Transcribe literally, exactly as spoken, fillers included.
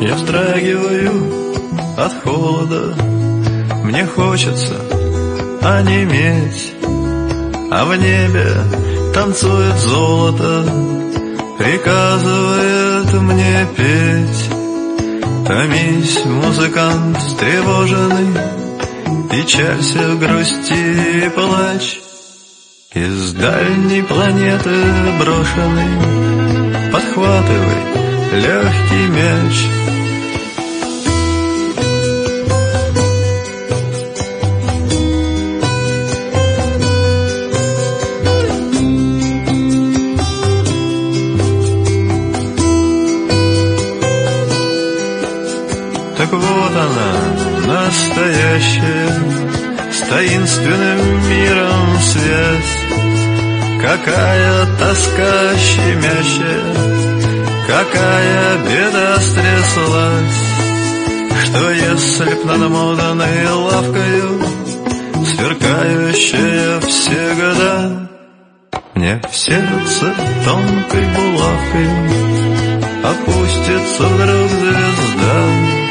Я вздрагиваю от холода, мне хочется онеметь, а в небе танцует золото, приказывает мне петь. Томись, музыкант встревоженный, печалься, грусти и плачь. Из дальней планеты брошенный подхватывай легкий мяч. Так вот она, настоящая, с таинственным миром связь. Какая тоска щемящая, какая беда стряслась, что если б над модной лавкою, сверкающая все года, мне в сердце тонкой булавкой опустится вдруг звезда.